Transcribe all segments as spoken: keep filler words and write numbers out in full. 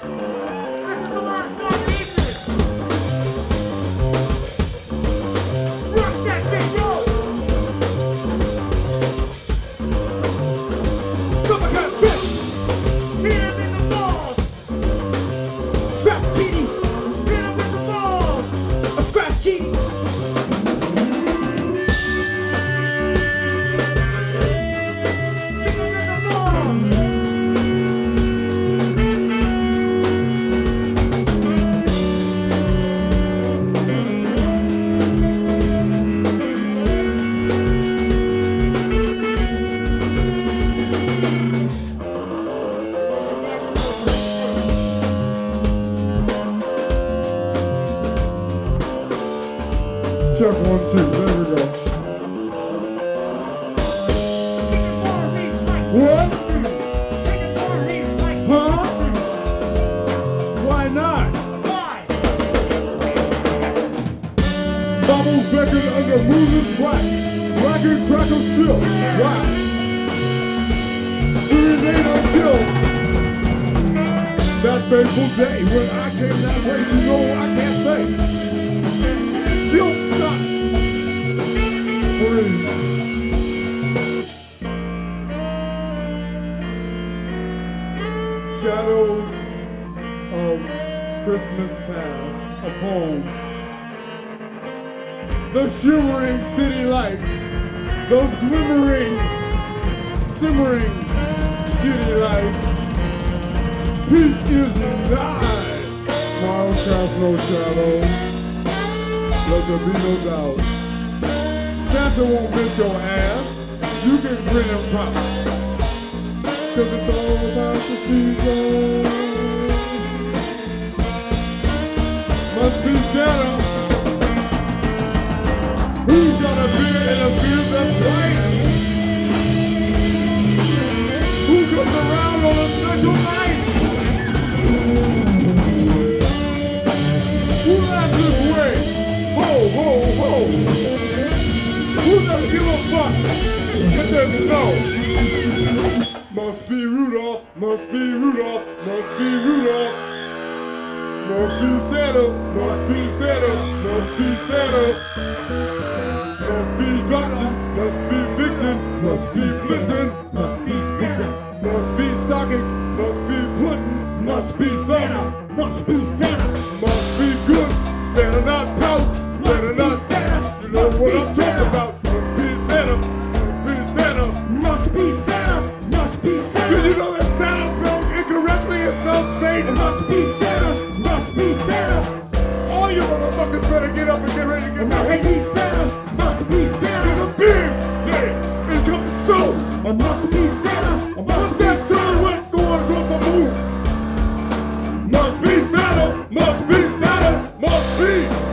Check one, two, there we go. What? Huh? Why not? Why? Bubbles record under moving black. Record crackle still. Wow. Three ain't until that fateful day when I came that way, you know I can't say. Still stuck. Free. Shadows of Christmas past, a poem. The shimmering city lights, those glimmering, simmering city lights. Peace is nigh. Tomorrow casts no shadow. Let there be no doubt. Santa won't miss your ass. You can grin and pop. Cause it's all about the season. Must be Santa. Who's got a beard and a beard that's white? Who comes around on a special night? Who laughs this way? Whoa, whoa, whoa! Who doesn't give a fuck if there's snow? Must be Rudolph, must be Rudolph, must be Rudolph. Must be Santa, must be Santa, must be Santa. Must be Dodson, must be Vixen, must be Blitzen, must be Santa. Must be stockings, must be pudding, must be Santa, must be Santa. Must be good, better not pout. Better not Santa, you know what I'm talking about. Must be Santa, must be Santa, must be Santa, must be Santa. Did you know that Santa spelled incorrectly is spelled Satan? Must be Santa, must be Santa. All you motherfuckers better get up and get ready to get married. Must be Santa, must be Santa. It's a big day, it's coming soon. I must be Santa, must that silhouette going across the moon? Must be Santa, must be Santa, must be.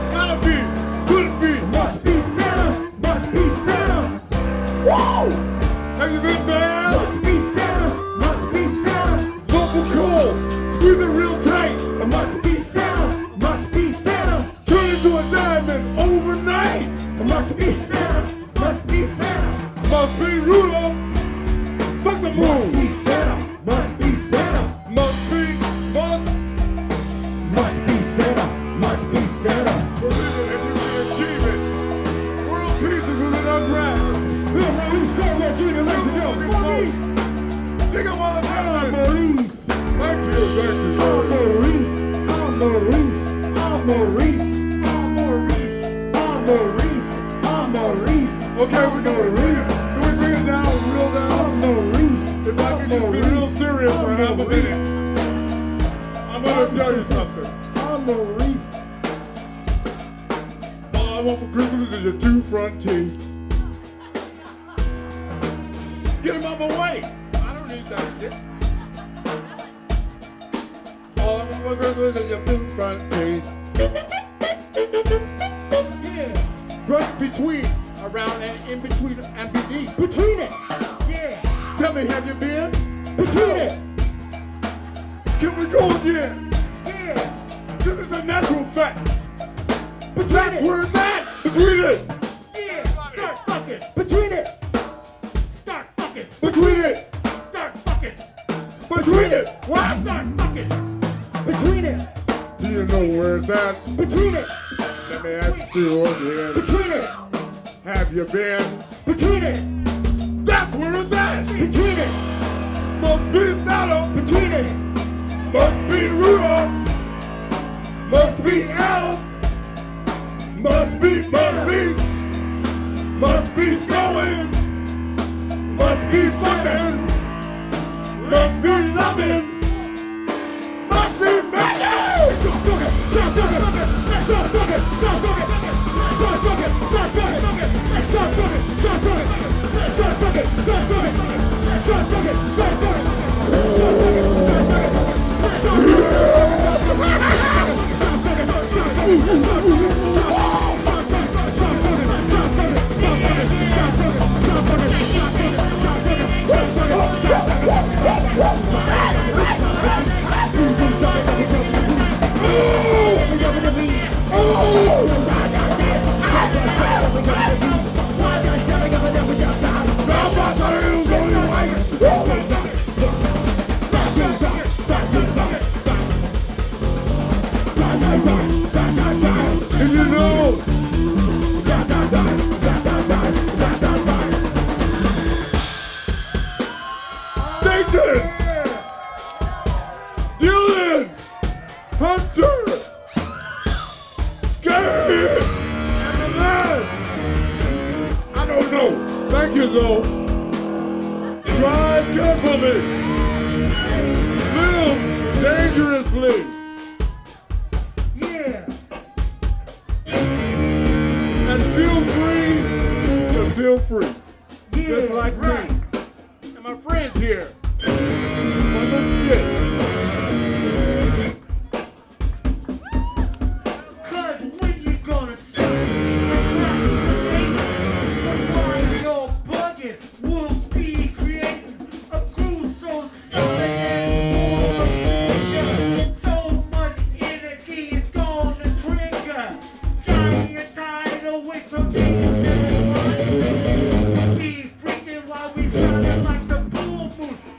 Whoa! Have you been bad? Must be Santa, must be Santa. Local coal, squeeze it real tight. Must be Santa, must be Santa. Turn into a diamond overnight. Must be Santa, must be Santa. Must be Rudolph. Fuck the moon. Must be Santa, must be Santa. Must be fuck. Must be Santa, must be Santa. Believe it if you can achieve it. World peace is within our grasp. Maurice! Think of all the time! Maurice! Thank you, thank you. I'm Maurice! I'm Maurice! I'm Maurice! I'm Maurice! I'm Maurice! I'm Maurice! Okay, we're going Maurice. Can we bring it down, real down? I'm Maurice! If I can just be real serious for half a minute, I'm gonna tell you something. I'm Maurice! All I want for Christmas is your two front teeth. Get him out of my way! I don't need that shit. All I'm gonna do is your two front teeth. Yeah. Brush between, around and in between and beneath. Between it! Yeah. Tell me, have you been? Between it! Can we go again? Yeah. This is a natural fact. Between That's it. Where it's at! Between it! Yeah. Start fucking! Between it! Between it! Start fucking! Between it! What? Start fucking! Between it. Do you know where it's at? Between it. Let me ask you again. Between it. Have you been? Between it. That's where it's at. Between it. Must be Santa. Between it. Must be Rudolph. Must be Elf. Must be, must be. Must be snowing. Must be something. Must be loving. Must be magic. Stop talking. Stop talking. Stop talking. Stop talking. Stop talking. Stop talking. Stop talking. Stop talking. Stop talking. Stop talking. Stop talking. Stop talking. If you know, Satan, Dylan, Hunter, Scared, and the man. I don't know. Thank you, though. Drive carefully. Live dangerously. Yeah. And feel free to feel free. Yeah. Just like right. me. And my friends here. On this shit. Cause when you gonna stop? Why your bucket will be creating a crew so solid and so much energy is gonna trigger. Johnny and tired away from me. We freaking while we running like the bull moose.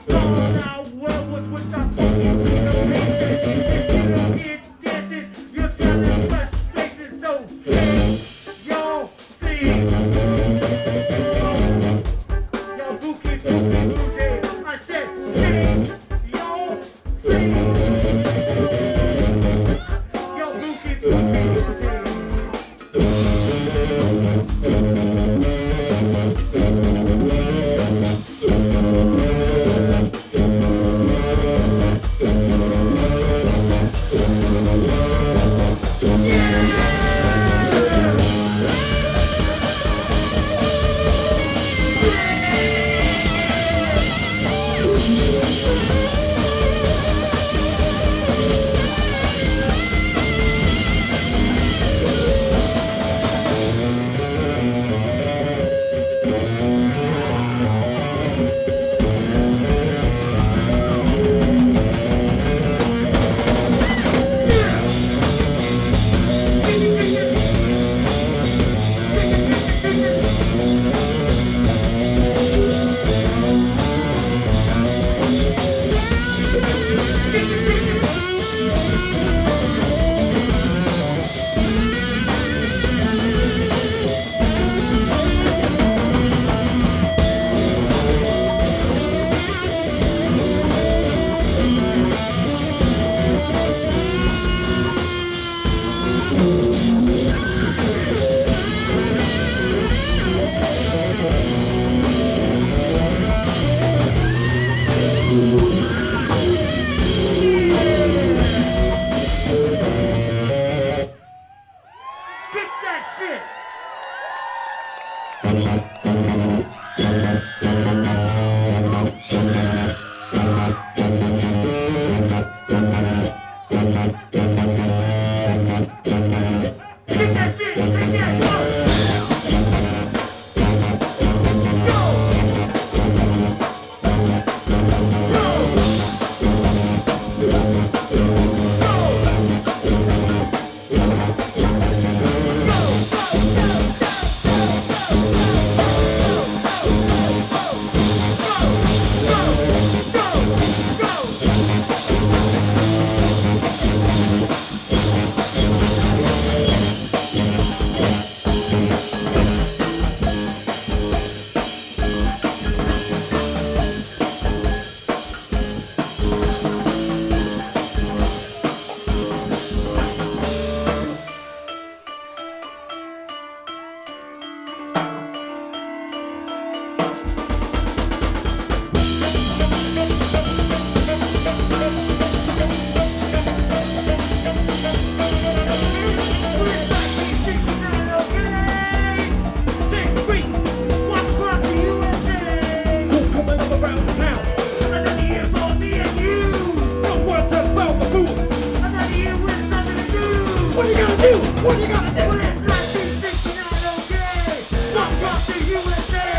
What you gonna do? When it's nineteen sixty-nine, okay. Walk across the U S A.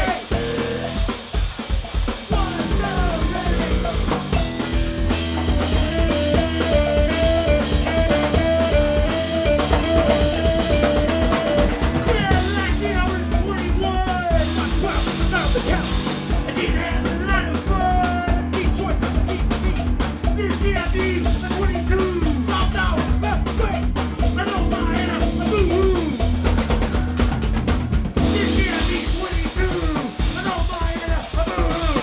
Wanna yeah, last year I was twenty-one. My twelve was about the couch. I didn't have a lot of fun. Detroit, deep, deep. This year I be twenty-two. South out, left, quick. I know my ass, a boo-hoo. This year I be twenty-two. I know my ass, a boo-hoo.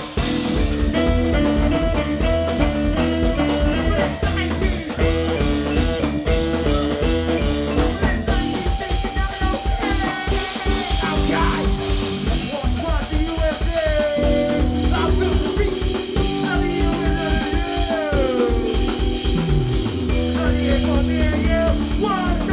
Let's nineteen. Let's nineteen sixty-nine, okay. Outside. Walk across the U S A. Out to the street. Out of the U S A. Out here for me and you. One, two.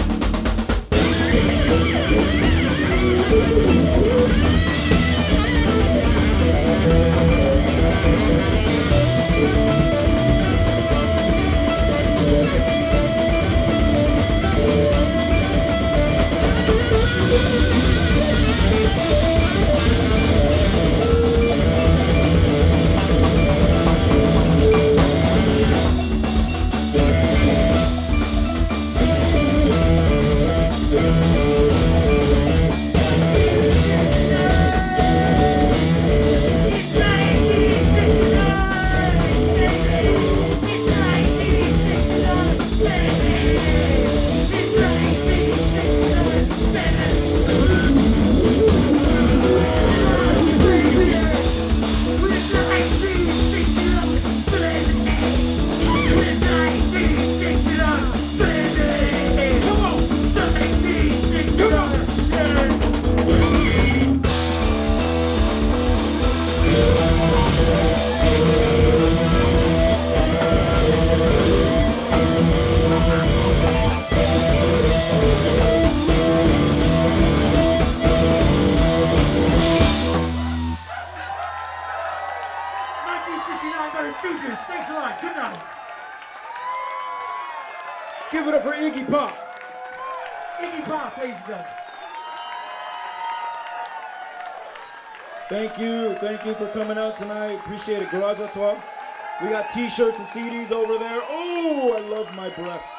nineteen sixty-nine got his Stooges. Thanks a lot. Good night. Give it up for Iggy Pop. Iggy Pop, ladies and gentlemen. Thank you. Thank you for coming out tonight. Appreciate it. Garage Atois. We got t-shirts and C Ds over there. Oh, I love my breath.